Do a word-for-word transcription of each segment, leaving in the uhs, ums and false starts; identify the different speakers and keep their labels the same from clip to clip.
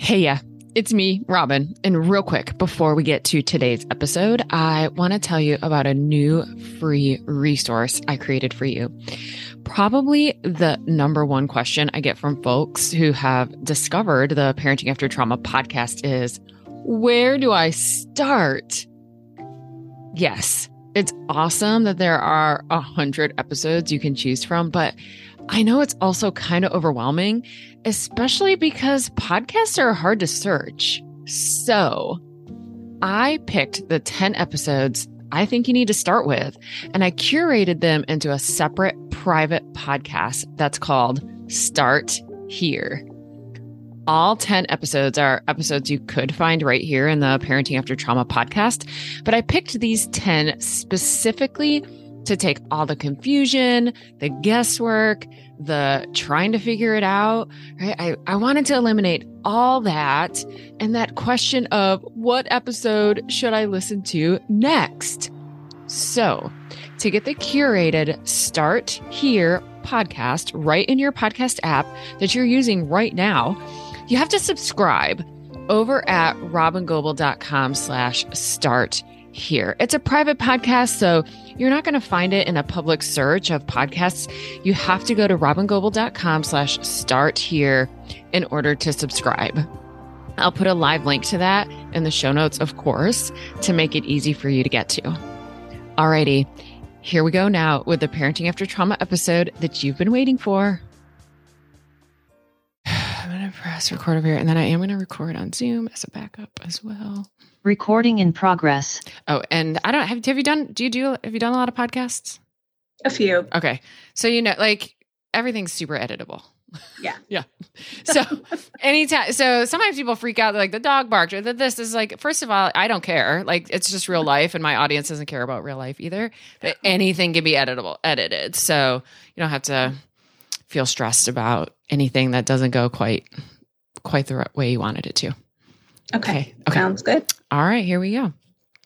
Speaker 1: Hey, yeah, it's me, Robin. And real quick, before we get to today's episode, I want to tell you about a new free resource I created for you. Probably the number one question I get from folks who have discovered the Parenting After Trauma podcast is, where do I start? Yes, it's awesome that there are a hundred episodes you can choose from, but I know it's also kind of overwhelming, especially because podcasts are hard to search. So I picked the ten episodes I think you need to start with, and I curated them into a separate private podcast that's called Start Here. All ten episodes are episodes you could find right here in the Parenting After Trauma podcast, but I picked these ten specifically to take all the confusion, the guesswork, the trying to figure it out, right? I, I wanted to eliminate all that and that question of what episode should I listen to next? So to get the curated Start Here podcast right in your podcast app that you're using right now, you have to subscribe over at robingoble.com slash start here. It's a private podcast, so you're not going to find it in a public search of podcasts. You have to go to robingoble.com slash start here in order to subscribe. I'll put a live link to that in the show notes, of course, to make it easy for you to get to. Alrighty, here we go now with the Parenting After Trauma episode that you've been waiting for. I'm going to press record over here, and then I am going to record on Zoom as a backup as well.
Speaker 2: Recording in progress.
Speaker 1: Oh, and I don't have, have you done, do you do, have you done a lot of podcasts?
Speaker 3: A few.
Speaker 1: Okay. So, you know, like everything's super editable.
Speaker 3: Yeah.
Speaker 1: Yeah. So anytime, so sometimes people freak out, like the dog barked or that this is like, first of all, I don't care. Like it's just real life and my audience doesn't care about real life either, but anything can be editable, edited. So you don't have to feel stressed about anything that doesn't go quite, quite the right way you wanted it to.
Speaker 3: Okay.
Speaker 1: Okay.
Speaker 3: Sounds good.
Speaker 1: All right, here we go.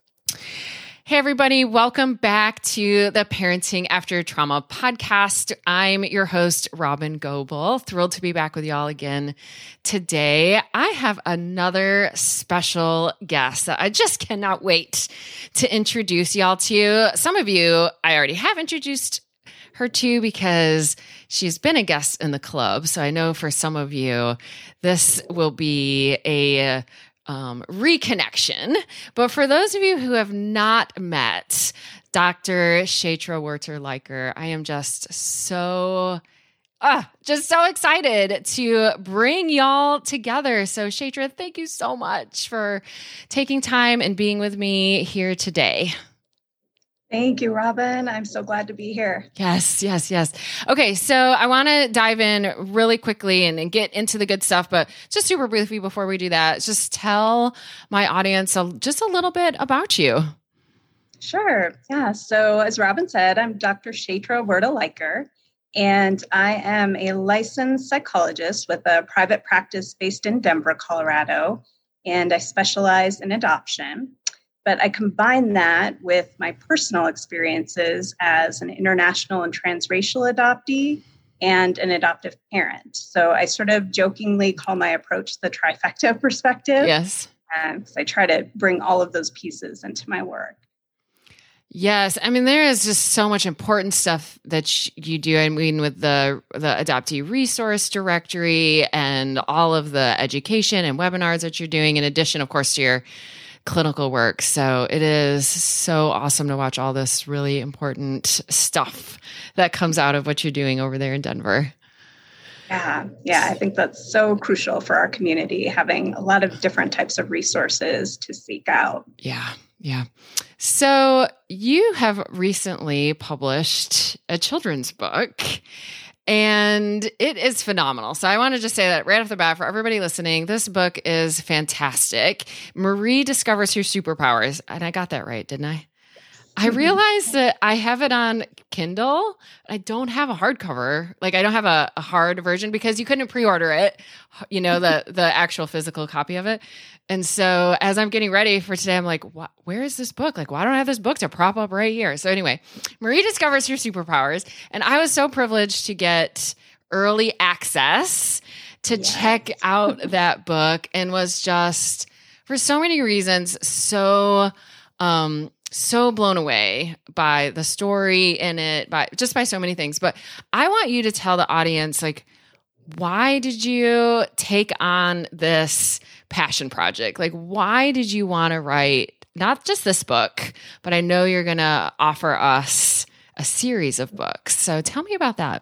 Speaker 1: Hey, everybody. Welcome back to the Parenting After Trauma podcast. I'm your host, Robin Goble. Thrilled to be back with y'all again today. I have another special guest that I just cannot wait to introduce y'all to. Some of you I already have introduced her to because she's been a guest in the club. So I know for some of you, this will be a Um, reconnection. But for those of you who have not met Doctor Chaitra Werter-Leiker, I am just so, ah, just so excited to bring y'all together. So Chaitra, thank you so much for taking time and being with me here today.
Speaker 3: Thank you, Robin. I'm so glad to be here.
Speaker 1: Yes, yes, yes. Okay, so I want to dive in really quickly and, and get into the good stuff, but just super briefly before we do that, just tell my audience a, just a little bit about you.
Speaker 3: Sure. Yeah. So as Robin said, I'm Doctor Chaitra Werter-Leiker, and I am a licensed psychologist with a private practice based in Denver, Colorado, and I specialize in adoption. But I combine that with my personal experiences as an international and transracial adoptee and an adoptive parent. So I sort of jokingly call my approach the trifecta perspective.
Speaker 1: Yes.
Speaker 3: Because I try to bring all of those pieces into my work.
Speaker 1: Yes. I mean, there is just so much important stuff that sh- you do. I mean, with the, the adoptee resource directory and all of the education and webinars that you're doing, in addition, of course, to your clinical work. So it is so awesome to watch all this really important stuff that comes out of what you're doing over there in Denver.
Speaker 3: Yeah. Yeah. I think that's so crucial for our community, having a lot of different types of resources to seek out.
Speaker 1: Yeah. Yeah. So you have recently published a children's book, and it is phenomenal. So I want to just say that right off the bat for everybody listening, this book is fantastic. Marie discovers her superpowers. And I got that right, didn't I? I realized that I have it on Kindle. I don't have a hardcover. Like I don't have a, a hard version because you couldn't pre-order it, you know, the the actual physical copy of it. And so as I'm getting ready for today, I'm like, what, where is this book? Like, why don't I have this book to prop up right here? So anyway, Marie discovers her superpowers. And I was so privileged to get early access to
Speaker 3: Yes.
Speaker 1: check out that book and was just, for so many reasons, so um, so blown away by the story in it, by just by so many things. But I want you to tell the audience, like, why did you take on this passion project? Like, why did you want to write not just this book, but I know you're going to offer us a series of books. So tell me about that.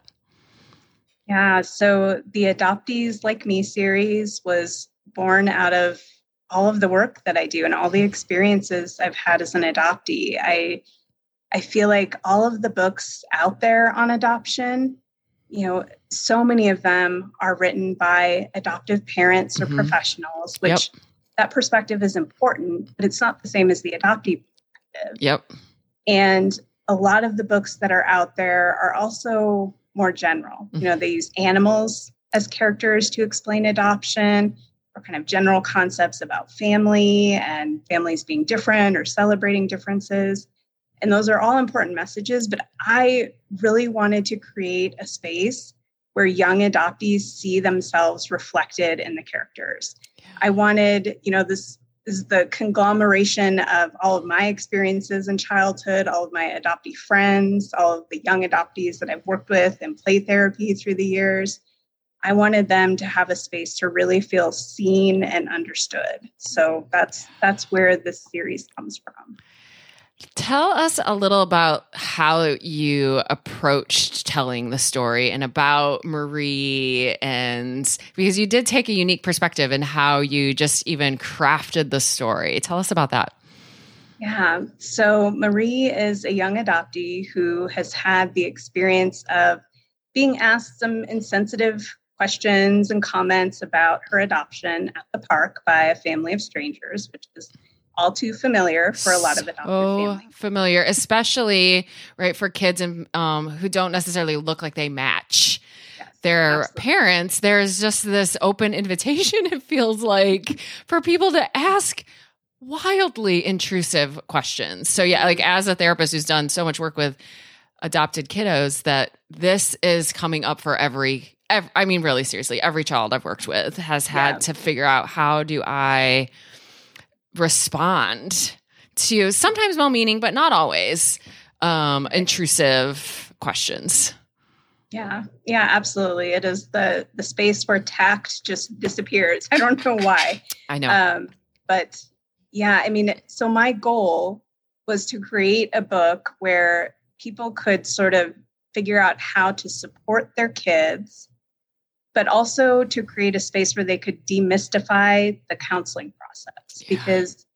Speaker 3: Yeah. So the Adoptees Like Me series was born out of all of the work that I do and all the experiences I've had as an adoptee. I I feel like all of the books out there on adoption, you know, so many of them are written by adoptive parents or
Speaker 1: Mhm.
Speaker 3: professionals, which
Speaker 1: Yep.
Speaker 3: that perspective is important, but it's not the same as the adoptee perspective.
Speaker 1: Yep.
Speaker 3: And a lot of the books that are out there are also more general. You know, they use animals as characters to explain adoption, or kind of general concepts about family and families being different or celebrating differences. And those are all important messages, but I really wanted to create a space where young adoptees see themselves reflected in the characters. I wanted, you know, this is the conglomeration of all of my experiences in childhood, all of my adoptee friends, all of the young adoptees that I've worked with in play therapy through the years. I wanted them to have a space to really feel seen and understood. So that's that's where this series comes from.
Speaker 1: Tell us a little about how you approached telling the story and about Marie, and because you did take a unique perspective in how you just even crafted the story. Tell us about that.
Speaker 3: Yeah. So Marie is a young adoptee who has had the experience of being asked some insensitive questions and comments about her adoption at the park by a family of strangers, which is all too familiar for a lot of adopted
Speaker 1: oh,
Speaker 3: families.
Speaker 1: Familiar, especially right for kids and um, who don't necessarily look like they match
Speaker 3: Yes,
Speaker 1: their
Speaker 3: absolutely.
Speaker 1: parents. There's just this open invitation, it feels like, for people to ask wildly intrusive questions. So yeah, like as a therapist who's done so much work with adopted kiddos, that this is coming up for every, every I mean, really seriously, every child I've worked with has had
Speaker 3: Yeah.
Speaker 1: to figure out, how do I respond to sometimes well-meaning, but not always, um, intrusive questions.
Speaker 3: Yeah, yeah, absolutely. It is the the space where tact just disappears. I don't know why.
Speaker 1: I know.
Speaker 3: Um, but yeah, I mean, so my goal was to create a book where people could sort of figure out how to support their kids, but also to create a space where they could demystify the counseling process.
Speaker 1: Yeah.
Speaker 3: Because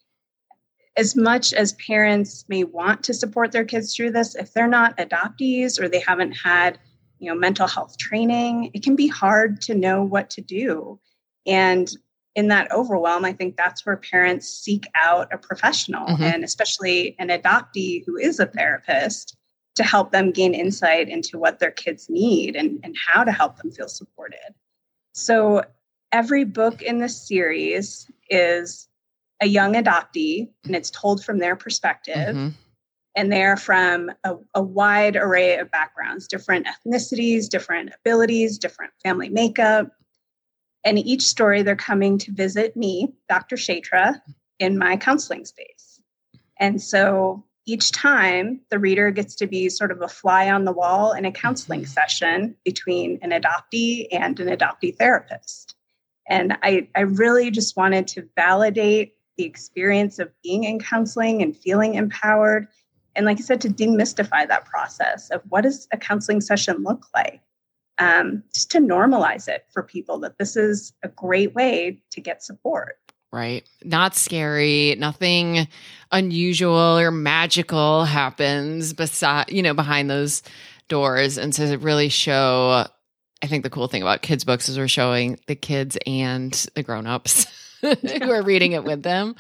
Speaker 3: as much as parents may want to support their kids through this, if they're not adoptees or they haven't had, you know, mental health training, it can be hard to know what to do. And in that overwhelm, I think that's where parents seek out a professional,
Speaker 1: Mhm.
Speaker 3: and especially an adoptee who is a therapist, to help them gain insight into what their kids need and, and how to help them feel supported. So every book in this series is a young adoptee, and it's told from their perspective.
Speaker 1: Mhm.
Speaker 3: And they're from a, a wide array of backgrounds, different ethnicities, different abilities, different family makeup. And each story, they're coming to visit me, Doctor Shatra, in my counseling space. And so each time, the reader gets to be sort of a fly on the wall in a counseling session between an adoptee and an adoptee therapist. And I, I really just wanted to validate the experience of being in counseling and feeling empowered. And like I said, to demystify that process of what does a counseling session look like? Um, just to normalize it for people that this is a great way to get support.
Speaker 1: Right. Not scary. Nothing unusual or magical happens beside, you know, behind those doors. And so to really show, I think the cool thing about kids' books is we're showing the kids and the grownups who are reading it with them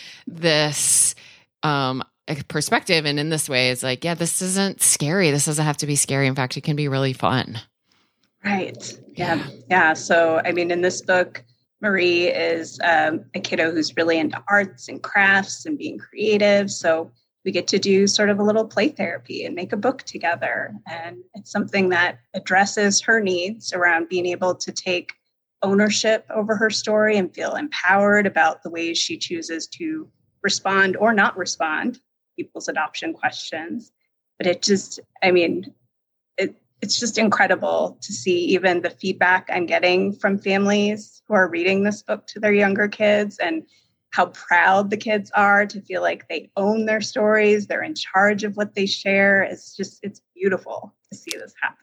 Speaker 1: this um, perspective. And in this way, it's like, yeah, this isn't scary. This doesn't have to be scary. In fact, it can be really fun.
Speaker 3: Right. Yeah. Yeah. So, I mean, in this book, Marie is um, a kiddo who's really into arts and crafts and being creative. So we get to do sort of a little play therapy and make a book together. And it's something that addresses her needs around being able to take ownership over her story and feel empowered about the ways she chooses to respond or not respond to people's adoption questions. But it just, I mean, it, it's just incredible to see even the feedback I'm getting from families who are reading this book to their younger kids, and how proud the kids are to feel like they own their stories. They're in charge of what they share. It's just, it's beautiful to see this happen.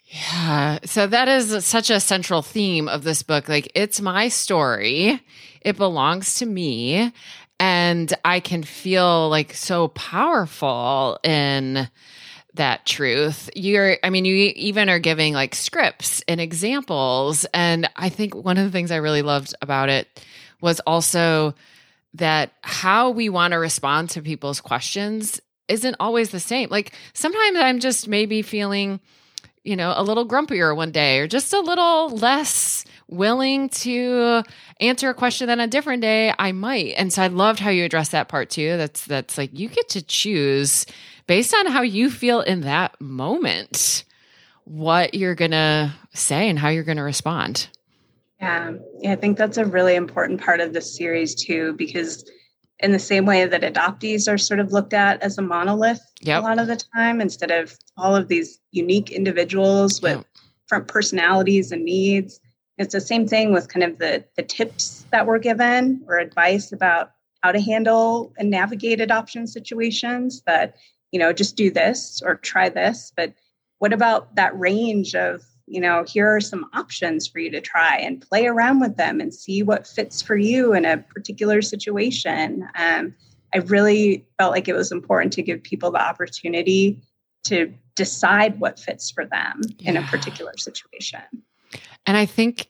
Speaker 1: Yeah. So that is such a central theme of this book. Like, it's my story. It belongs to me. And I can feel like so powerful in that truth. You're, I mean, you even are giving like scripts and examples. And I think one of the things I really loved about it was also that how we want to respond to people's questions isn't always the same. Like, sometimes I'm just maybe feeling, you know, a little grumpier one day, or just a little less willing to answer a question than a different day I might. And so I loved how you addressed that part too. That's, that's like, you get to choose based on how you feel in that moment, what you're going to say and how you're going to respond.
Speaker 3: Yeah. yeah, I think that's a really important part of this series too, because in the same way that adoptees are sort of looked at as a monolith yep. a lot of the time, instead of all of these unique individuals with yep. different personalities and needs, it's the same thing with kind of the, the tips that were given or advice about how to handle and navigate adoption situations, that, you know, just do this or try this. But what about that range of, you know, here are some options for you to try and play around with them and see what fits for you in a particular situation. Um, I really felt like it was important to give people the opportunity to decide what fits for them yeah. in a particular situation.
Speaker 1: And I think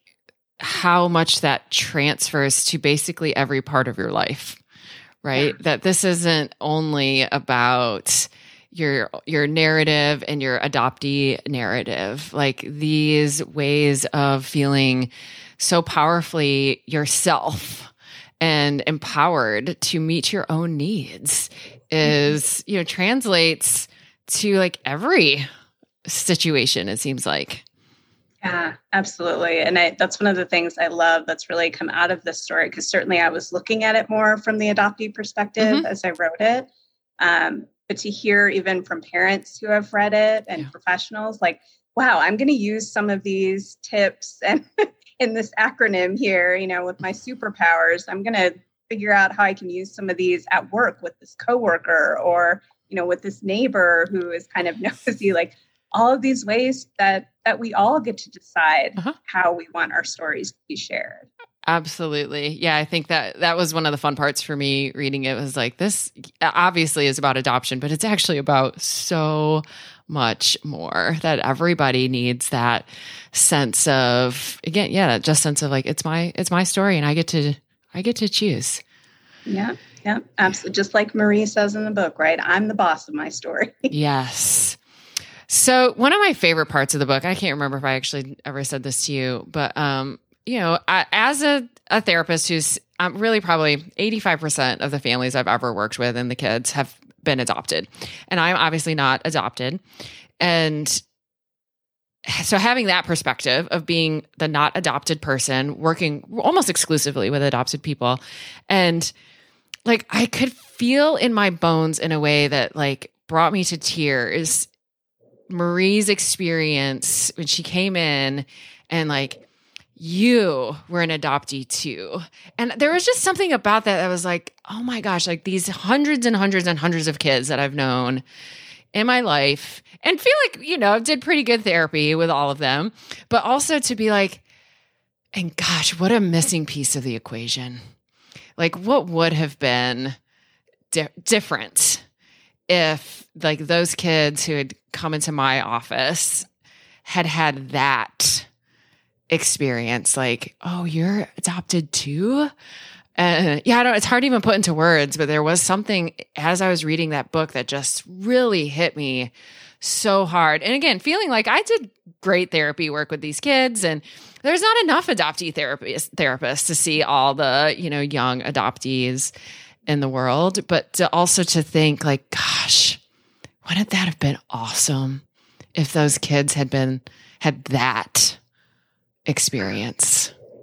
Speaker 1: how much that transfers to basically every part of your life, right? Yeah. That this isn't only about your your narrative and your adoptee narrative, like these ways of feeling so powerfully yourself and empowered to meet your own needs is, you know, translates to like every situation, it seems like.
Speaker 3: Yeah, absolutely. And I, that's one of the things I love that's really come out of this story, because certainly I was looking at it more from the adoptee perspective mm-hmm. as I wrote it. Um, but to hear even from parents who have read it and yeah. professionals, like, wow, I'm going to use some of these tips and in this acronym here, you know, with my superpowers, I'm going to figure out how I can use some of these at work with this coworker, or, you know, with this neighbor who is kind of nosy, like all of these ways that that we all get to decide uh-huh. how we want our stories to be shared.
Speaker 1: Absolutely. Yeah, I think that that was one of the fun parts for me reading it, was like, this obviously is about adoption, but it's actually about so much more, that everybody needs that sense of, again, yeah, that just sense of like, it's my, it's my story and I get to, I get to choose.
Speaker 3: Yeah. Yeah, absolutely. Just like Marie says in the book, right? I'm the boss of my story.
Speaker 1: Yes. So one of my favorite parts of the book, I can't remember if I actually ever said this to you, but, um, you know, I, as a, a therapist who's um, really probably eighty-five percent of the families I've ever worked with and the kids have been adopted. And I'm obviously not adopted. And so having that perspective of being the not adopted person, working almost exclusively with adopted people, and like I could feel in my bones in a way that like brought me to tears Marie's experience when she came in and like, you were an adoptee too. And there was just something about that that was like, oh my gosh, like these hundreds and hundreds and hundreds of kids that I've known in my life and feel like, you know, did pretty good therapy with all of them, but also to be like, and gosh, what a missing piece of the equation. Like what would have been di- different if like those kids who had come into my office had had that experience, like, oh, you're adopted too? Uh, yeah, I don't, it's hard to even put into words, but there was something as I was reading that book that just really hit me so hard. And again, feeling like I did great therapy work with these kids, and there's not enough adoptee therapists, therapists to see all the, you know, young adoptees in the world, but to also to think like, gosh, wouldn't that have been awesome if those kids had been, had that experience?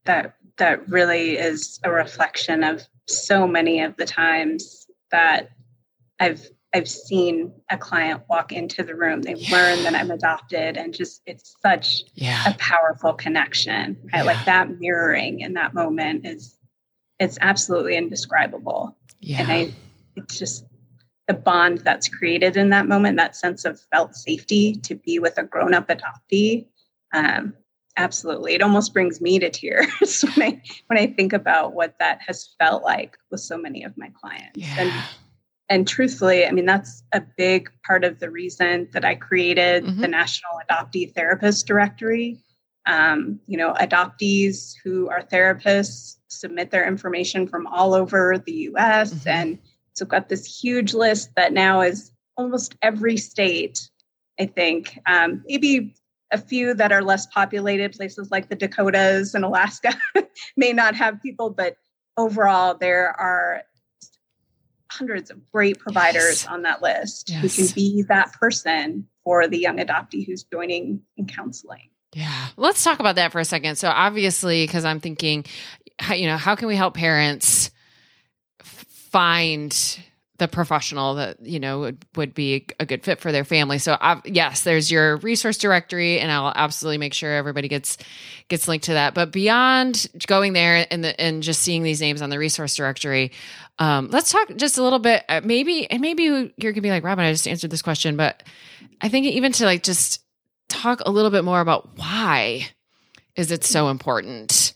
Speaker 3: that that really is a reflection of so many of the times that I've I've seen a client walk into the room. They yeah. learn that I'm adopted, and just it's such
Speaker 1: yeah.
Speaker 3: a powerful connection. Right? Yeah. Like that mirroring in that moment is it's absolutely indescribable. Yeah. And I it's just the bond that's created in that moment, that sense of felt safety to be with a grown-up adoptee. Um, absolutely. It almost brings me to tears when I when I think about what that has felt like with so many of my clients.
Speaker 1: Yeah.
Speaker 3: And And truthfully, I mean, that's a big part of the reason that I created mm-hmm. the National Adoptee Therapist Directory. Um, you know, adoptees who are therapists submit their information from all over the U S. Mm-hmm. And so I've got this huge list that now is almost every state, I think, um, maybe a few that are less populated, places like the Dakotas and Alaska may not have people, but overall there are hundreds of great providers yes. on that list yes. who can be that person for the young adoptee who's joining in counseling.
Speaker 1: Yeah. Let's talk about that for a second. So obviously, because I'm thinking, how, you know, how can we help parents find the professional that, you know, would, would be a good fit for their family? So uh, yes, there's your resource directory, and I'll absolutely make sure everybody gets, gets linked to that. But beyond going there and the, and just seeing these names on the resource directory, um, let's talk just a little bit, uh, maybe, and maybe you're going to be like, Robin, I just answered this question, but I think even to like, just talk a little bit more about why is it so important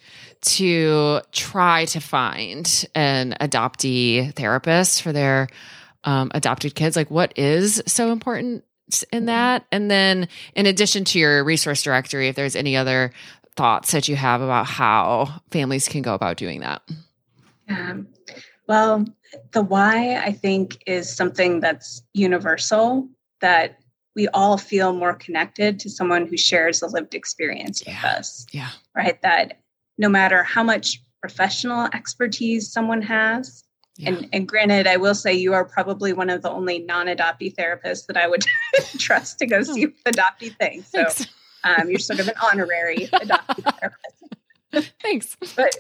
Speaker 1: to try to find an adoptee therapist for their um, adopted kids? Like, what is so important in that? And then in addition to your resource directory, if there's any other thoughts that you have about how families can go about doing that.
Speaker 3: Um, well, the why, I think, is something that's universal, that we all feel more connected to someone who shares a lived experience
Speaker 1: yeah.
Speaker 3: with us.
Speaker 1: Yeah.
Speaker 3: Right. That no matter how much professional expertise someone has, yeah. and, and granted, I will say you are probably one of the only non-adoptee therapists that I would trust to go see with adoptee things. So um, you're sort of an honorary adoptee therapist.
Speaker 1: Thanks.
Speaker 3: But,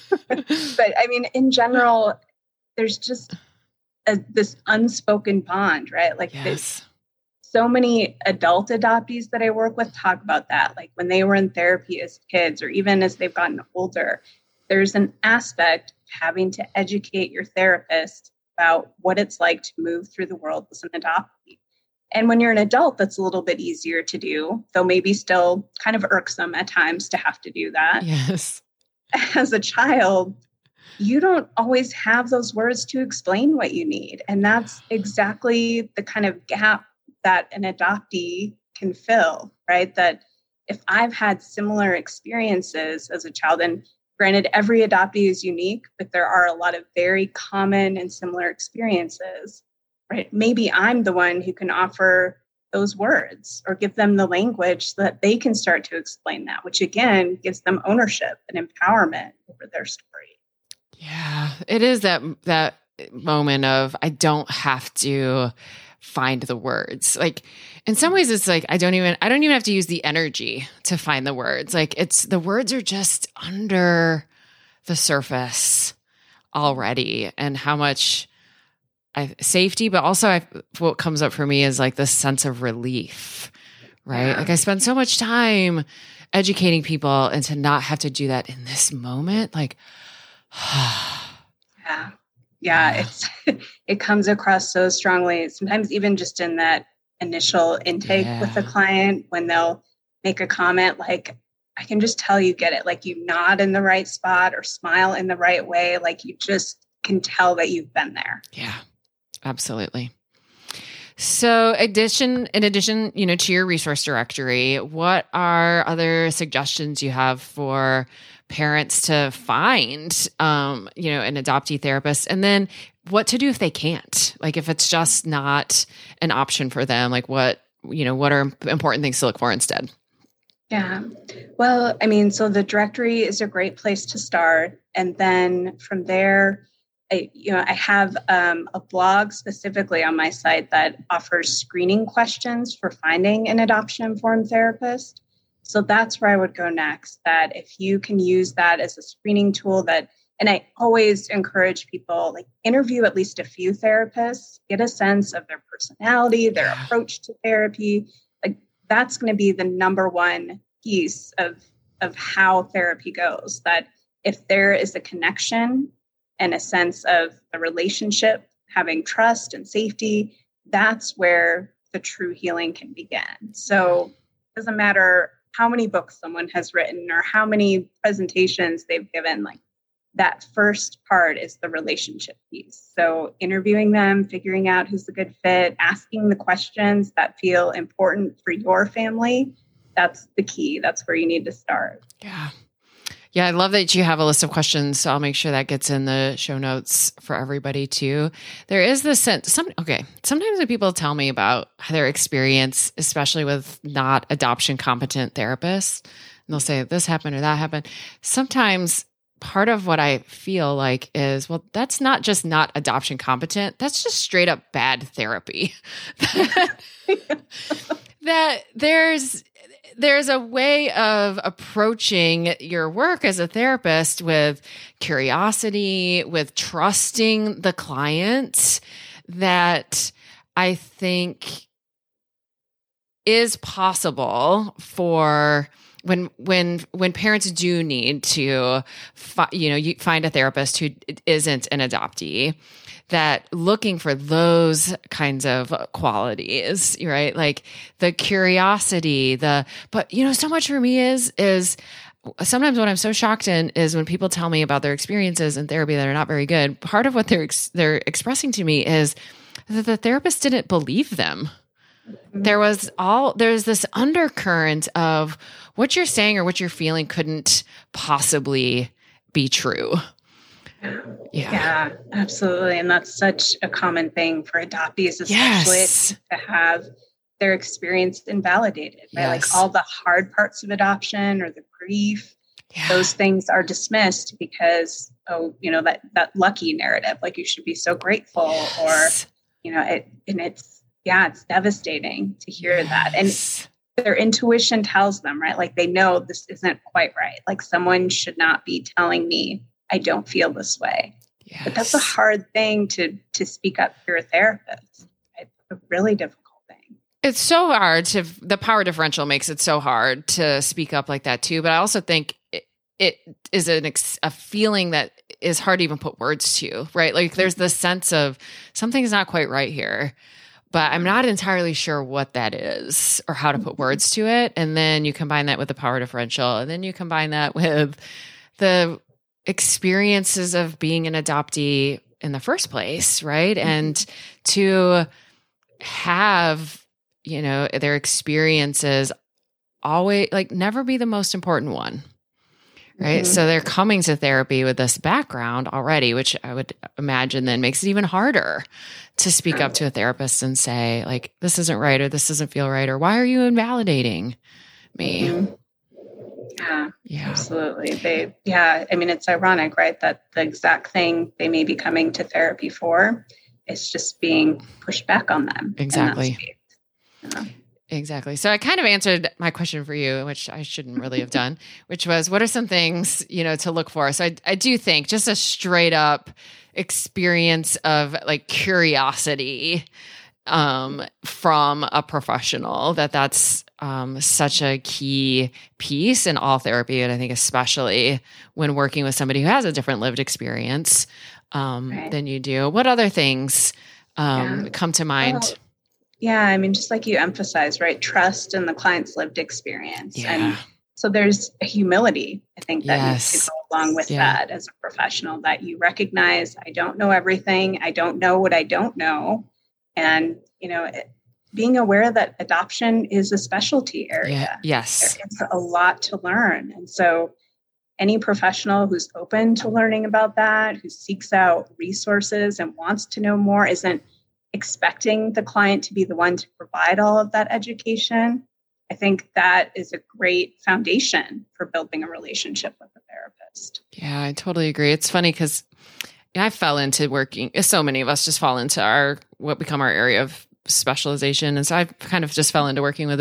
Speaker 3: but I mean, in general, there's just a, this unspoken bond, right? Like
Speaker 1: yes.
Speaker 3: this. So many adult adoptees that I work with talk about that. Like when they were in therapy as kids, or even as they've gotten older, there's an aspect of having to educate your therapist about what it's like to move through the world as an adoptee. And when you're an adult, that's a little bit easier to do, though maybe still kind of irksome at times to have to do that.
Speaker 1: Yes.
Speaker 3: As a child, you don't always have those words to explain what you need. And that's exactly the kind of gap that an adoptee can fill, right? That if I've had similar experiences as a child, and granted, every adoptee is unique, but there are a lot of very common and similar experiences, right? Maybe I'm the one who can offer those words or give them the language so that they can start to explain that, which again gives them ownership and empowerment over their story.
Speaker 1: Yeah, it is that that moment of I don't have to find the words. Like in some ways it's like I don't even I don't even have to use the energy to find the words. Like it's the words are just under the surface already, and how much I, safety, but also I, what comes up for me is like this sense of relief, right? Yeah. Like I spend so much time educating people, and to not have to do that in this moment, like
Speaker 3: yeah. Yeah, it's it comes across so strongly. Sometimes even just in that initial intake yeah. with the client, when they'll make a comment like, I can just tell you get it. Like you nod in the right spot or smile in the right way. Like you just can tell that you've been there.
Speaker 1: Yeah, absolutely. So addition, in addition, you know, to your resource directory, what are other suggestions you have for parents to find, um, you know, an adoptee therapist, and then what to do if they can't, like if it's just not an option for them, like what, you know, what are important things to look for instead?
Speaker 3: Yeah. Well, I mean, so the directory is a great place to start. And then from there, I, you know, I have um, a blog specifically on my site that offers screening questions for finding an adoption-informed therapist. So that's where I would go next, that if you can use that as a screening tool that, and I always encourage people, like, interview at least a few therapists, get a sense of their personality, their
Speaker 1: Yeah.
Speaker 3: approach to therapy. Like, that's going to be the number one piece of, of how therapy goes. That if there is a connection and a sense of the relationship, having trust and safety, that's where the true healing can begin. So it doesn't matter how many books someone has written or how many presentations they've given, like, that first part is the relationship piece. So interviewing them, figuring out who's a good fit, asking the questions that feel important for your family, that's the key. That's where you need to start.
Speaker 1: Yeah. Yeah, I love that you have a list of questions. So I'll make sure that gets in the show notes for everybody too. There is this sense, some, okay, sometimes when people tell me about their experience, especially with not adoption competent therapists, and they'll say this happened or that happened, sometimes part of what I feel like is, well, that's not just not adoption competent. That's just straight up bad therapy. That there's, there's a way of approaching your work as a therapist with curiosity, with trusting the client, that I think is possible for when when when parents do need to fi- you know you find a therapist who isn't an adoptee, that looking for those kinds of qualities, right? Like the curiosity, the but you know so much for me is is sometimes what I'm so shocked in is when people tell me about their experiences in therapy that are not very good. Part of what they're ex- they're expressing to me is that the therapist didn't believe them. There was all, there's this undercurrent of what you're saying or what you're feeling couldn't possibly be true.
Speaker 3: Yeah.
Speaker 1: Yeah.
Speaker 3: Yeah, absolutely. And that's such a common thing for adoptees, especially
Speaker 1: Yes.
Speaker 3: to have their experience invalidated, right?
Speaker 1: Yes.
Speaker 3: Like all the hard parts of adoption or the grief,
Speaker 1: Yeah.
Speaker 3: those things are dismissed because, oh, you know, that, that lucky narrative, like you should be so grateful
Speaker 1: Yes.
Speaker 3: or, you know, it, and it's, yeah, it's devastating to hear that. And
Speaker 1: Yes.
Speaker 3: their intuition tells them, right? Like they know this isn't quite right. Like someone should not be telling me I don't feel this way.
Speaker 1: Yes.
Speaker 3: But that's a hard thing to to speak up for a therapist. It's a really difficult thing.
Speaker 1: It's so hard to, the power differential makes it so hard to speak up like that too. But I also think it, it is an ex, a feeling that is hard to even put words to, right? Like there's this sense of something's not quite right here, but I'm not entirely sure what that is or how to put words to it. And then you combine that with the power differential, and then you combine that with the experiences of being an adoptee in the first place, right? And to have, you know, their experiences always, like, never be the most important one, right?
Speaker 3: Mm-hmm.
Speaker 1: So they're coming to therapy with this background already, which I would imagine then makes it even harder to speak up to a therapist and say, like, this isn't right, or this doesn't feel right, or why are you invalidating me?
Speaker 3: Mm-hmm. Yeah,
Speaker 1: Yeah.
Speaker 3: absolutely. They, yeah, I mean, it's ironic, right? That the exact thing they may be coming to therapy for is just being pushed back on them. in that
Speaker 1: Exactly.
Speaker 3: space. Yeah.
Speaker 1: Exactly. So I kind of answered my question for you, which I shouldn't really have done, which was, what are some things, you know, to look for? So I, I do think just a straight up experience of like curiosity um, from a professional, that that's um, such a key piece in all therapy. And I think especially when working with somebody who has a different lived experience um,
Speaker 3: Right.
Speaker 1: than you do. What other things um,
Speaker 3: Yeah.
Speaker 1: come to mind?
Speaker 3: Well, yeah, I mean, just like you emphasize, right? Trust in the client's lived experience.
Speaker 1: Yeah.
Speaker 3: And so there's a humility, I think, that
Speaker 1: Yes.
Speaker 3: needs to go along with
Speaker 1: Yeah.
Speaker 3: that as a professional, that you recognize, I don't know everything. I don't know what I don't know. And, you know, it, being aware that adoption is a specialty area.
Speaker 1: Yeah. Yes.
Speaker 3: There's a lot to learn. And so any professional who's open to learning about that, who seeks out resources and wants to know more, isn't expecting the client to be the one to provide all of that education, I think that is a great foundation for building a relationship with a therapist.
Speaker 1: Yeah, I totally agree. It's funny because I fell into working, so many of us just fall into our, what become our area of specialization. And so I kind of just fell into working with adopt,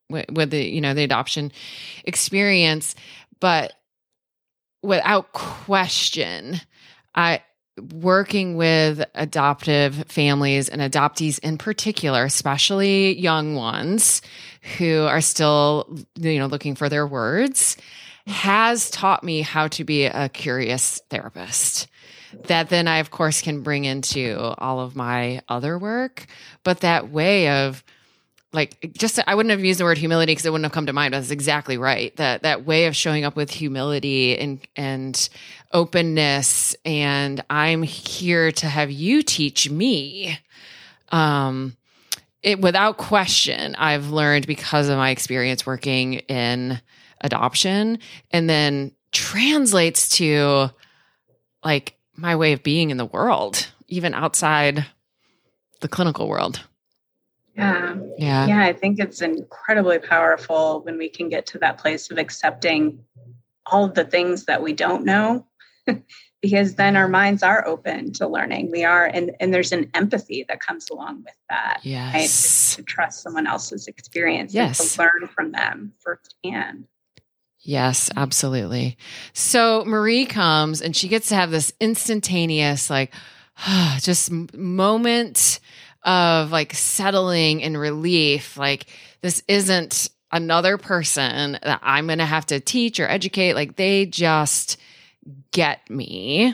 Speaker 1: with, with the, you know, the adoption experience, but without question, I, working with adoptive families and adoptees in particular, especially young ones who are still, you know, looking for their words, has taught me how to be a curious therapist that then I, of course, can bring into all of my other work. But that way of like, just, I wouldn't have used the word humility because it wouldn't have come to mind, but that's exactly right. That, that way of showing up with humility and, and openness. And I'm here to have you teach me. Um, it, without question, I've learned because of my experience working in adoption, and then translates to like my way of being in the world, even outside the clinical world.
Speaker 3: Yeah.
Speaker 1: Yeah.
Speaker 3: Yeah. I think it's incredibly powerful when we can get to that place of accepting all of the things that we don't know, because then our minds are open to learning. We are, and, and there's an empathy that comes along with that.
Speaker 1: Yes.
Speaker 3: Right? To, to trust someone else's experience
Speaker 1: Yes.
Speaker 3: and to learn from them firsthand.
Speaker 1: Yes, absolutely. So Marie comes and she gets to have this instantaneous, like, just moment of like settling and relief. Like, this isn't another person that I'm going to have to teach or educate. Like, they just get me.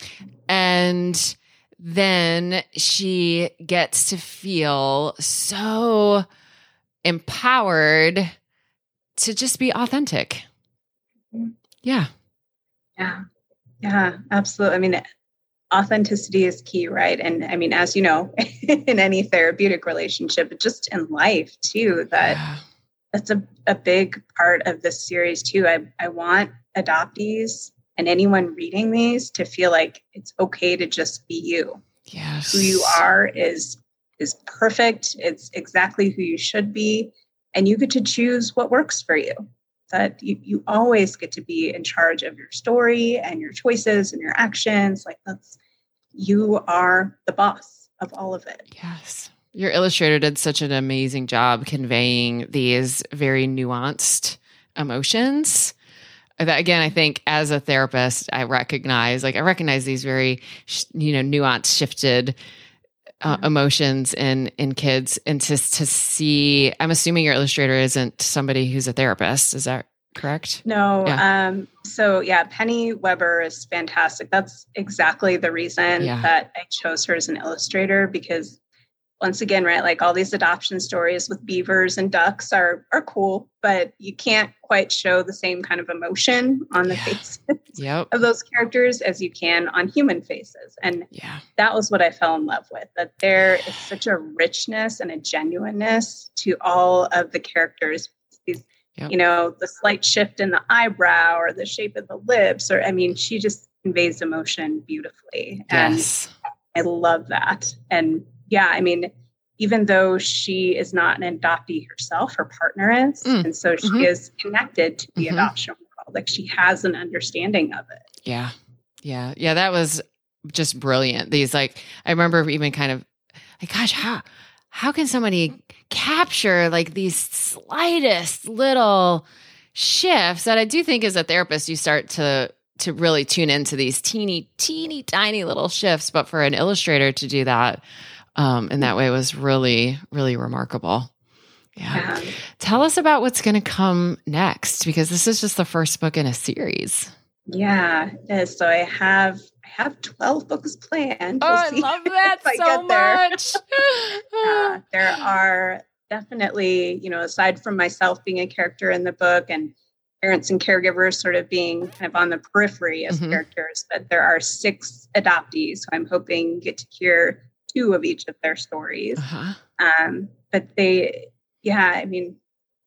Speaker 1: And then she gets to feel so empowered to just be authentic. Yeah.
Speaker 3: Yeah. Yeah, absolutely. I mean, authenticity is key, right? And I mean, as you know, in any therapeutic relationship, but just in life too, that
Speaker 1: Yeah.
Speaker 3: that's a, a big part of this series too. I, I want adoptees and anyone reading these to feel like it's okay to just be you.
Speaker 1: Yes.
Speaker 3: Who you are is, is perfect. It's exactly who you should be. And you get to choose what works for you. That you, you always get to be in charge of your story and your choices and your actions. Like, that's, you are the boss of all of it.
Speaker 1: Yes. Your illustrator did such an amazing job conveying these very nuanced emotions. That, again, I think as a therapist, I recognize, like, I recognize these very, you know, nuanced, shifted uh, emotions in, in kids. And just to see, I'm assuming your illustrator isn't somebody who's a therapist. Is that correct?
Speaker 3: No.
Speaker 1: Yeah.
Speaker 3: Um, so yeah, Penny Weber is fantastic. That's exactly the reason
Speaker 1: Yeah.
Speaker 3: that I chose her as an illustrator, because once again, right, like all these adoption stories with beavers and ducks are are cool, but you can't quite show the same kind of emotion on the
Speaker 1: Yeah.
Speaker 3: faces
Speaker 1: Yep.
Speaker 3: of those characters as you can on human faces. And
Speaker 1: Yeah.
Speaker 3: that was what I fell in love with, that there is such a richness and a genuineness to all of the characters. These,
Speaker 1: Yep.
Speaker 3: you know, the slight shift in the eyebrow or the shape of the lips, or, I mean, she just conveys emotion beautifully.
Speaker 1: Yes.
Speaker 3: And I love that. And yeah, I mean, even though she is not an adoptee herself, her partner is.
Speaker 1: Mm.
Speaker 3: And so she
Speaker 1: Mhm.
Speaker 3: is connected to the
Speaker 1: Mhm.
Speaker 3: adoption world. Like, she has an understanding of it.
Speaker 1: Yeah. Yeah. Yeah. That was just brilliant. These, like, I remember even kind of like, gosh, how, how can somebody capture like these slightest little shifts that I do think as a therapist, you start to, to really tune into these teeny, teeny, tiny little shifts. But for an illustrator to do that um, in that way was really, really remarkable. Yeah.
Speaker 3: Yeah.
Speaker 1: Tell us about what's going to come next, because this is just the first book in a series.
Speaker 3: Yeah. Uh, So I have I have twelve books planned.
Speaker 1: Oh,
Speaker 3: We'll
Speaker 1: I
Speaker 3: see
Speaker 1: love that
Speaker 3: if I
Speaker 1: so
Speaker 3: get there.
Speaker 1: much.
Speaker 3: Yeah, there are definitely, you know, aside from myself being a character in the book and parents and caregivers sort of being kind of on the periphery as
Speaker 1: Mhm.
Speaker 3: characters, but there are six adoptees. So I'm hoping you get to hear two of each of their stories.
Speaker 1: Uh-huh.
Speaker 3: Um, but they, yeah, I mean,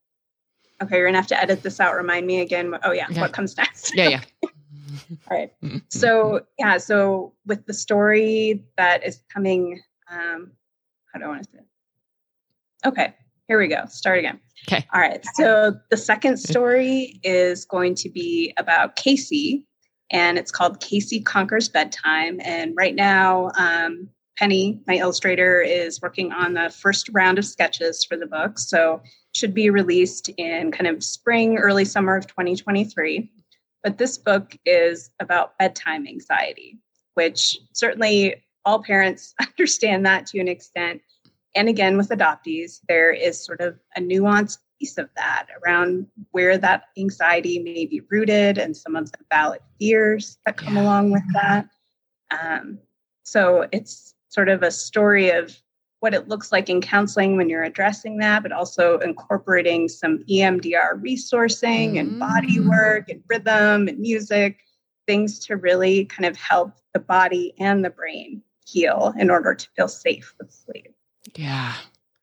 Speaker 3: okay, you're gonna have to edit this out. Remind me again. Oh yeah,
Speaker 1: Okay.
Speaker 3: what comes next?
Speaker 1: Yeah, yeah.
Speaker 3: All right. So yeah, so with the story that is coming, um, how do I want to say it? Okay, here we go. Start again.
Speaker 1: Okay.
Speaker 3: All right. So the second story is going to be about Casey, and it's called Casey Conquers Bedtime. And right now, um, Penny, my illustrator, is working on the first round of sketches for the book. So should be released in kind of spring, early summer of twenty twenty-three. But this book is about bedtime anxiety, which certainly all parents understand that to an extent. And again, with adoptees, there is sort of a nuanced piece of that around where that anxiety may be rooted and some of the valid fears that come yeah. along with that. Um, so it's sort of a story of what it looks like in counseling when you're addressing that, but also incorporating some E M D R resourcing mm. and body work and rhythm and music, things to really kind of help the body and the brain heal in order to feel safe with sleep.
Speaker 1: Yeah.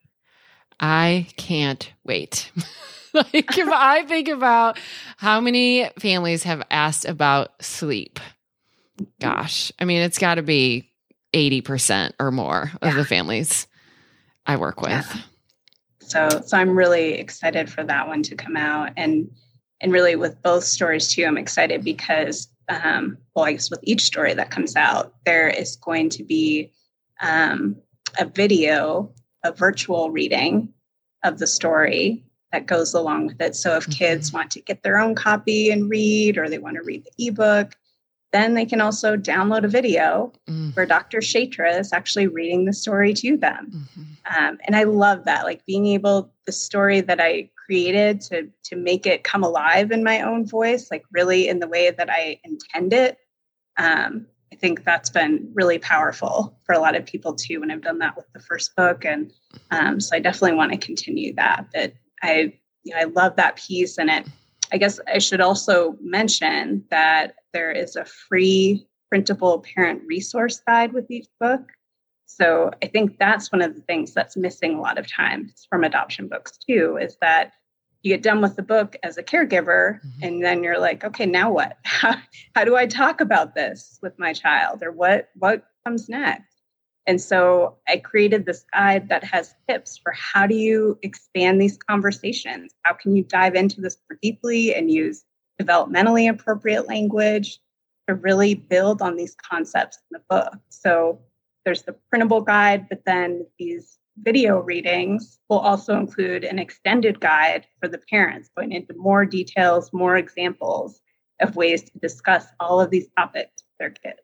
Speaker 1: I can't wait. Like if I think about how many families have asked about sleep, gosh, I mean, it's got to be eighty percent or more of yeah. the families I work with.
Speaker 3: Yeah. So, so I'm really excited for that one to come out. And, and really with both stories too, I'm excited because, um, well, I guess with each story that comes out, there is going to be, um, a video, a virtual reading of the story that goes along with it. So if mm-hmm. kids want to get their own copy and read, or they want to read the ebook, then they can also download a video mm. where Doctor Chaitra is actually reading the story to them. Mm-hmm. Um, and I love that, like being able, the story that I created to, to make it come alive in my own voice, like really in the way that I intend it. Um, I think that's been really powerful for a lot of people too, when I've done that with the first book. And um, so I definitely want to continue that. But I, you know, I love that piece. And it, I guess I should also mention that there is a free printable parent resource guide with each book. So I think that's one of the things that's missing a lot of times from adoption books too, is that you get done with the book as a caregiver mm-hmm. and then you're like, okay, now what? How, how do I talk about this with my child, or what, what comes next? And so I created this guide that has tips for how do you expand these conversations? How can you dive into this more deeply and use developmentally appropriate language to really build on these concepts in the book? So there's the printable guide, but then these video readings will also include an extended guide for the parents, going into more details, more examples of ways to discuss all of these topics with their kids.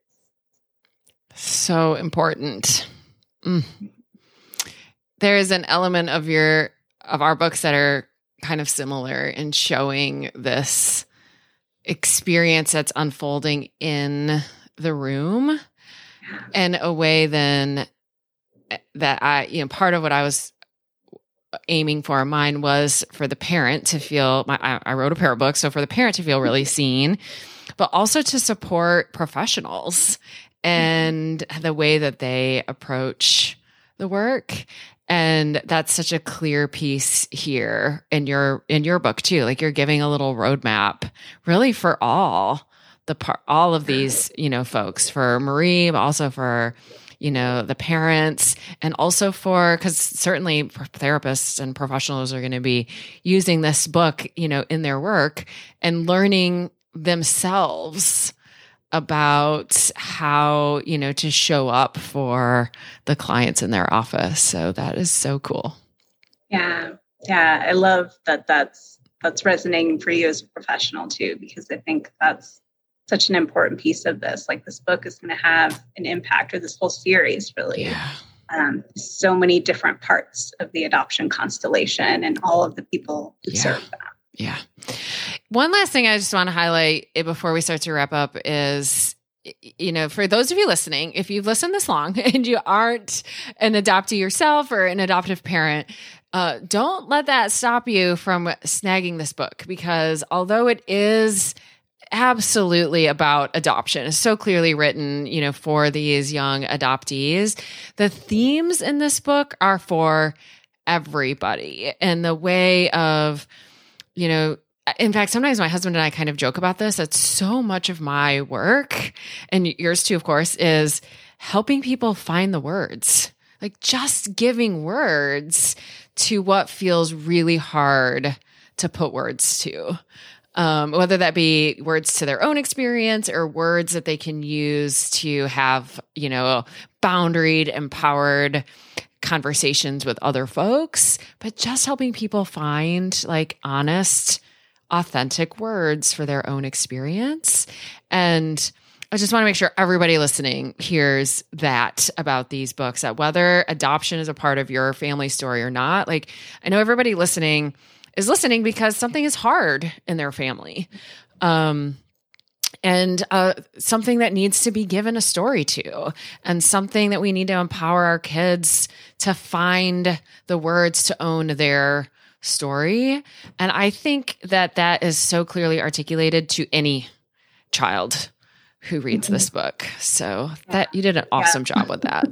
Speaker 1: So important. Mm. There is an element of your, of our books that are kind of similar in showing this experience that's unfolding in the room in a way then that I, you know, part of what I was aiming for in mine was for the parent to feel, my, I, I wrote a parent book, so for the parent to feel really seen, but also to support professionals and the way that they approach the work. And that's such a clear piece here in your, in your book too. Like you're giving a little roadmap really for all the part, all of these, you know, folks, for Marie, but also for, you know, the parents, and also for, because certainly therapists and professionals are going to be using this book, you know, in their work and learning themselves about how, you know, to show up for the clients in their office. So that is so cool.
Speaker 3: Yeah. Yeah. I love that that's, that's resonating for you as a professional too, because I think that's such an important piece of this. Like this book is going to have an impact, or this whole series really. Yeah. Um, so many different parts of the adoption constellation and all of the people who
Speaker 1: yeah.
Speaker 3: serve that.
Speaker 1: Yeah. One last thing I just want to highlight before we start to wrap up is, you know, for those of you listening, if you've listened this long and you aren't an adoptee yourself or an adoptive parent, uh, don't let that stop you from snagging this book, because although it is absolutely about adoption, it's so clearly written, you know, for these young adoptees, the themes in this book are for everybody. And the way of, you know, in fact, sometimes my husband and I kind of joke about this. That's so much of my work, and yours too, of course, is helping people find the words, like just giving words to what feels really hard to put words to. Um, whether that be words to their own experience or words that they can use to have, you know, boundaried, empowered conversations with other folks, but just helping people find like honest, authentic words for their own experience. And I just want to make sure everybody listening hears that about these books, that whether adoption is a part of your family story or not, like I know everybody listening is listening because something is hard in their family. Um, and uh, something that needs to be given a story to, and something that we need to empower our kids to find the words to own their story. And I think that that is so clearly articulated to any child who reads this book. So that you did an awesome yeah. job with that.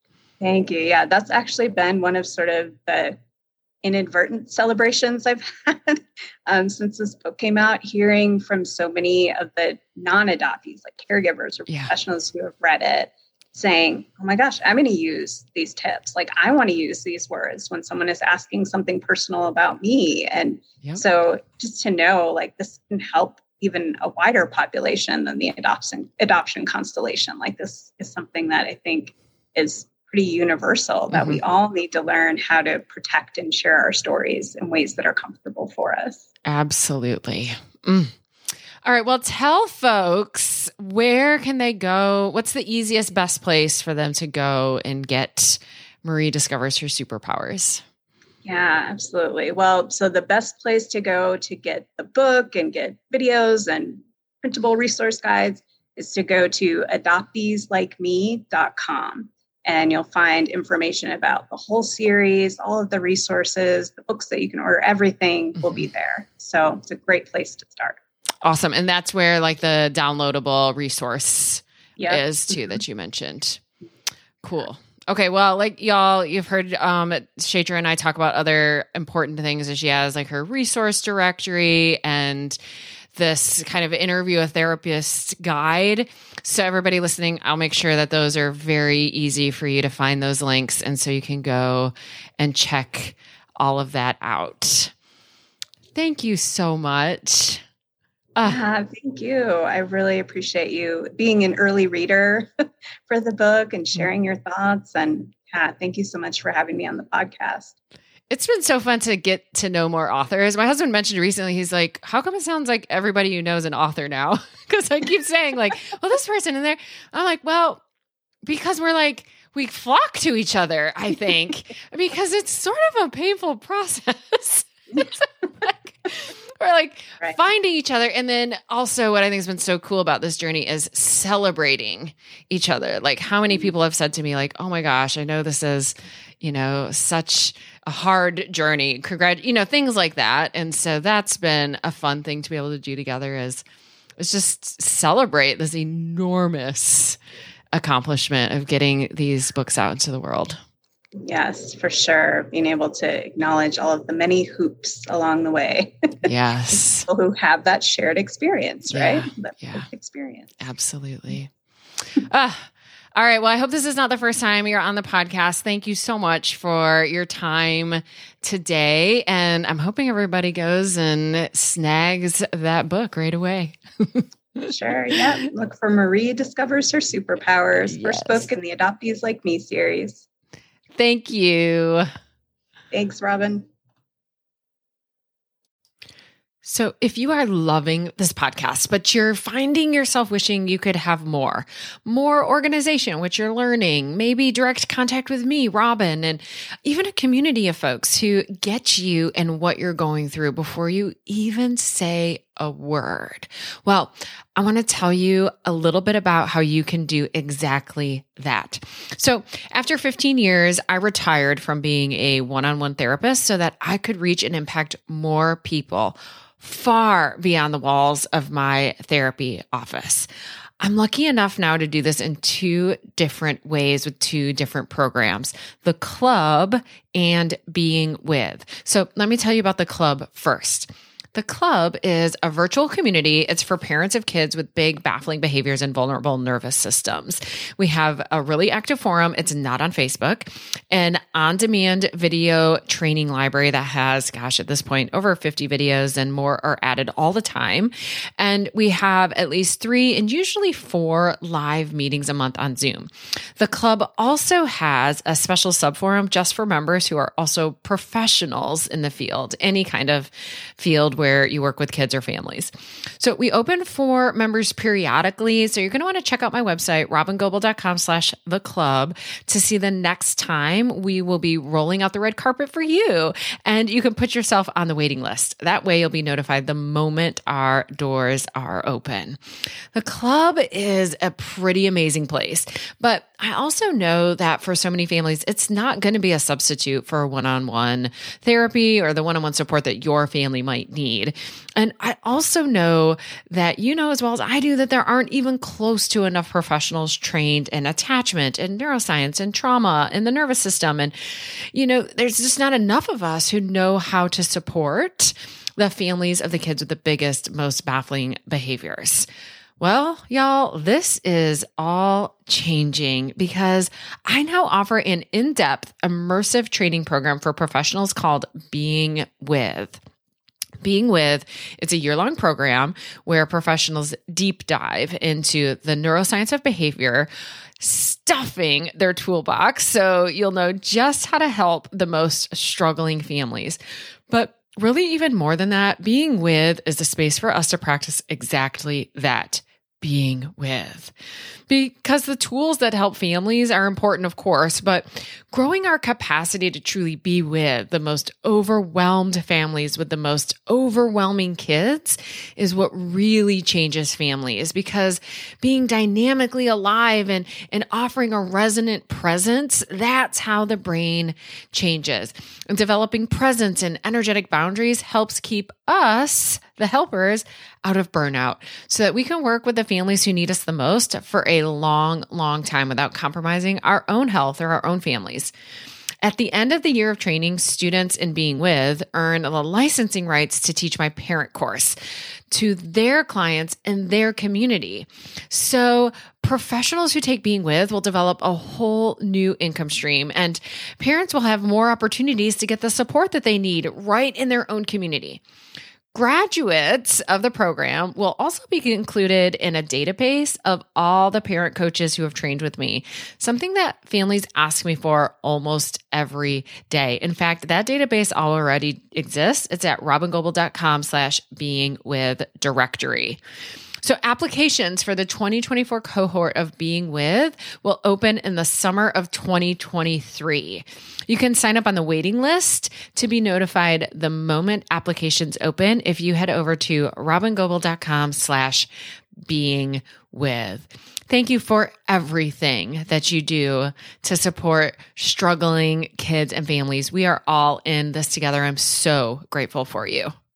Speaker 3: Thank you. Yeah, that's actually been one of sort of the inadvertent celebrations I've had um, since this book came out, hearing from so many of the non-adoptees, like caregivers or yeah. professionals who have read it, saying, oh my gosh, I'm going to use these tips. Like I want to use these words when someone is asking something personal about me. And yep. so just to know, like this can help even a wider population than the adoption adoption constellation. Like this is something that I think is pretty universal, that mm-hmm. we all need to learn how to protect and share our stories in ways that are comfortable for us.
Speaker 1: Absolutely. Mm. All right. Well, tell folks, where can they go? What's the easiest, best place for them to go and get Marie Discovers Her Superpowers?
Speaker 3: Yeah, absolutely. Well, so the best place to go to get the book and get videos and printable resource guides is to go to adoptees like me dot com. And you'll find information about the whole series, all of the resources, the books that you can order, everything mm-hmm. will be there. So it's a great place to start.
Speaker 1: Awesome. And that's where like the downloadable resource
Speaker 3: yep.
Speaker 1: is too, mm-hmm. that you mentioned. Cool. Okay. Well, like y'all, you've heard um, Chaitra and I talk about other important things that she has, like her resource directory and this kind of interview a therapist guide. So everybody listening, I'll make sure that those are very easy for you to find those links. And so you can go and check all of that out. Thank you so much.
Speaker 3: Uh, yeah, thank you. I really appreciate you being an early reader for the book and sharing your thoughts. And yeah, thank you so much for having me on the podcast.
Speaker 1: It's been so fun to get to know more authors. My husband mentioned recently, he's like, how come it sounds like everybody you know is an author now? Because I keep saying like, well, this person in there. I'm like, well, because we're like, we flock to each other, I think, because it's sort of a painful process. It's like, we're like right. finding each other. And then also what I think has been so cool about this journey is celebrating each other. Like how many people have said to me like, oh my gosh, I know this is, you know, such a hard journey. Congrat, you know, things like that. And so that's been a fun thing to be able to do together is, is just celebrate this enormous accomplishment of getting these books out into the world.
Speaker 3: Yes, for sure. Being able to acknowledge all of the many hoops along the way.
Speaker 1: Yes.
Speaker 3: People who have that shared experience,
Speaker 1: yeah,
Speaker 3: right? That
Speaker 1: yeah.
Speaker 3: experience.
Speaker 1: Absolutely. uh, all right. Well, I hope this is not the first time you're on the podcast. Thank you so much for your time today. And I'm hoping everybody goes and snags that book right away.
Speaker 3: Sure. Yeah. Look for Marie Discovers Her Superpowers, yes. First book in the Adoptees Like Me series.
Speaker 1: Thank you.
Speaker 3: Thanks, Robin.
Speaker 1: So if you are loving this podcast, but you're finding yourself wishing you could have more, more organization, which you're learning, maybe direct contact with me, Robin, and even a community of folks who get you and what you're going through before you even say a word. Well, I want to tell you a little bit about how you can do exactly that. So after fifteen years, I retired from being a one-on-one therapist so that I could reach and impact more people far beyond the walls of my therapy office. I'm lucky enough now to do this in two different ways with two different programs, the club and Being With. So let me tell you about the club first. The Club is a virtual community. It's for parents of kids with big baffling behaviors and vulnerable nervous systems. We have a really active forum. It's not on Facebook. An on-demand video training library that has, gosh, at this point, over fifty videos and more are added all the time. And we have at least three and usually four live meetings a month on Zoom. The Club also has a special subforum just for members who are also professionals in the field, any kind of field where you work with kids or families. So we open for members periodically. So you're going to want to check out my website, robingoebel.com slash the club to see the next time we will be rolling out the red carpet for you. And you can put yourself on the waiting list. That way you'll be notified the moment our doors are open. The Club is a pretty amazing place, but I also know that for so many families, it's not going to be a substitute for one-on-one therapy or the one-on-one support that your family might need. And I also know that you know as well as I do that there aren't even close to enough professionals trained in attachment and neuroscience and trauma and the nervous system. And, you know, there's just not enough of us who know how to support the families of the kids with the biggest, most baffling behaviors. Well, y'all, this is all changing because I now offer an in-depth, immersive training program for professionals called Being With. Being With, it's a year-long program where professionals deep dive into the neuroscience of behavior, stuffing their toolbox so you'll know just how to help the most struggling families. But really, even more than that, Being With is a space for us to practice exactly that. Being with. Because the tools that help families are important, of course, but growing our capacity to truly be with the most overwhelmed families with the most overwhelming kids is what really changes families, because being dynamically alive and, and offering a resonant presence, that's how the brain changes. And developing presence and energetic boundaries helps keep us, the helpers, out of burnout so that we can work with the families who need us the most for a long, long time without compromising our own health or our own families. At the end of the year of training, students in Being With earn the licensing rights to teach my parent course to their clients and their community. So professionals who take Being With will develop a whole new income stream, and parents will have more opportunities to get the support that they need right in their own community. Graduates of the program will also be included in a database of all the parent coaches who have trained with me, something that families ask me for almost every day. In fact, that database already exists. It's at robingoebel.com slash being with directory. So applications for the twenty twenty-four cohort of Being With will open in the summer of twenty twenty-three. You can sign up on the waiting list to be notified the moment applications open if you head over to robingoebel.com slash being with. Thank you for everything that you do to support struggling kids and families. We are all in this together. I'm so grateful for you.